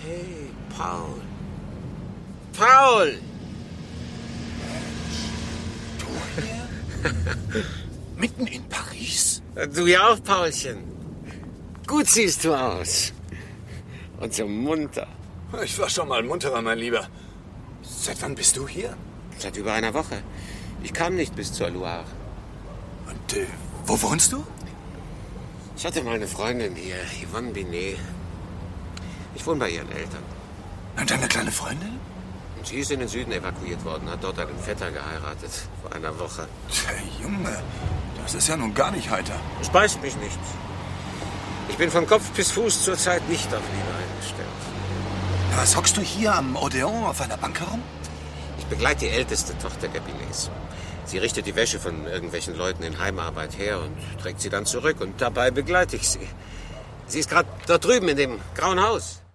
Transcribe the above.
Hey, Paul. Paul! Du hier? Mitten in Paris? Du ja auch, Paulchen. Gut siehst du aus. Und so munter. Ich war schon mal munterer, mein Lieber. Seit wann bist du hier? Seit über einer Woche. Ich kam nicht bis zur Loire. Und wo wohnst du? Ich hatte mal eine Freundin hier, Yvonne Binet. Ich wohne bei ihren Eltern. Und deine kleine Freundin? Und sie ist in den Süden evakuiert worden, hat dort einen Vetter geheiratet. Vor einer Woche. Der Junge, das ist ja nun gar nicht heiter. Es beißt mich nicht. Ich bin von Kopf bis Fuß zurzeit nicht auf Liebe eingestellt. Was hockst du hier am Odeon auf einer Bank herum? Ich begleite die älteste Tochter der Binets. Sie richtet die Wäsche von irgendwelchen Leuten in Heimarbeit her und trägt sie dann zurück. Und dabei begleite ich sie. Sie ist gerade dort drüben in dem grauen Haus.